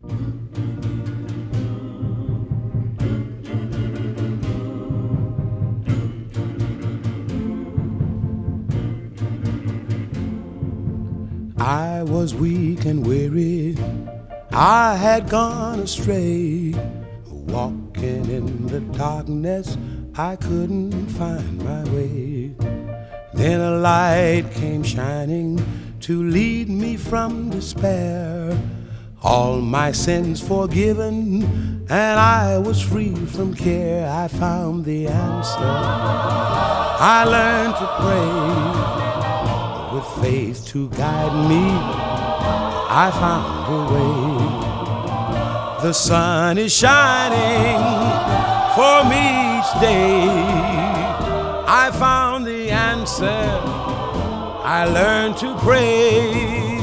I was weak and weary, I had gone astray. Walking in the darkness, I couldn't find my way. Then a light came shining to lead me from despair. All my sins forgiven, and I was free from care. I found the answer. I learned to pray with faith to guide me. I found a way. The sun is shining for me each day. I found the answer. I learned to pray.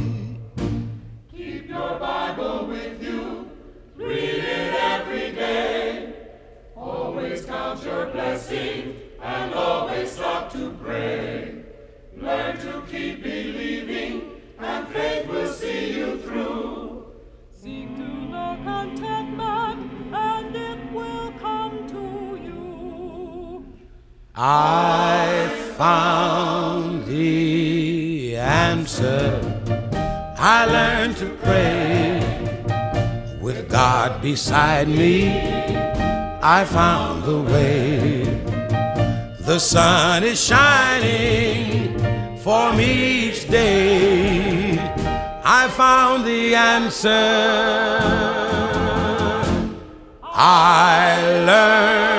Keep your Bible with you. Read it every day. Always count your blessings and always stop to pray. Learn to keep believing, and faith will see you through. Seek to know contentment, and it will come to you. I found the answer. I learned to pray with God beside me. I found the way. The sun is shining for me each day. I found the answer. I learned